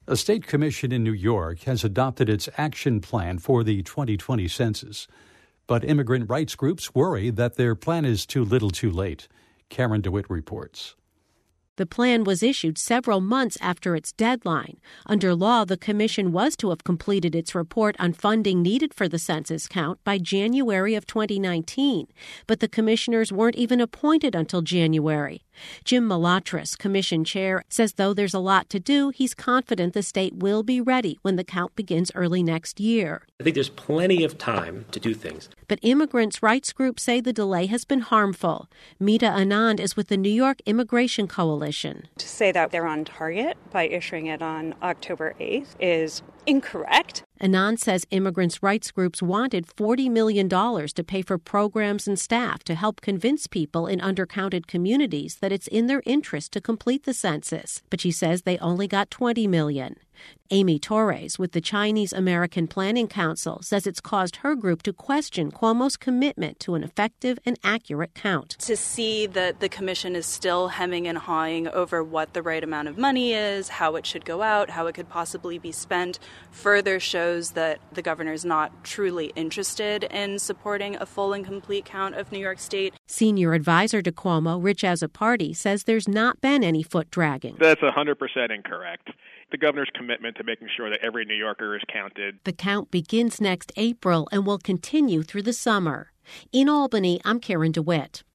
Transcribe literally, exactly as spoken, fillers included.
A state commission in New York has adopted its action plan for the twenty twenty census. But immigrant rights groups worry that their plan is too little too late. Karen DeWitt reports. The plan was issued several months after its deadline. Under law, the commission was to have completed its report on funding needed for the census count by January of twenty nineteen. But the commissioners weren't even appointed until January. Jim Malatras, commission chair, says though there's a lot to do, he's confident the state will be ready when the count begins early next year. I think there's plenty of time to do things. But immigrants' rights groups say the delay has been harmful. Mita Anand is with the New York Immigration Coalition. To say that they're on target by issuing it on October eighth is incorrect. Anand says immigrants' rights groups wanted forty million dollars to pay for programs and staff to help convince people in undercounted communities that it's in their interest to complete the census. But she says they only got twenty million dollars. Amy Torres with the Chinese American Planning Council says it's caused her group to question Cuomo's commitment to an effective and accurate count. To see that the commission is still hemming and hawing over what the right amount of money is, how it should go out, how it could possibly be spent, further shows that the governor is not truly interested in supporting a full and complete count of New York State. Senior advisor to Cuomo, Rich Azzopardi, says there's not been any foot dragging. That's one hundred percent incorrect. The governor's commitment to making sure that every New Yorker is counted. The count begins next April and will continue through the summer. In Albany, I'm Karen DeWitt.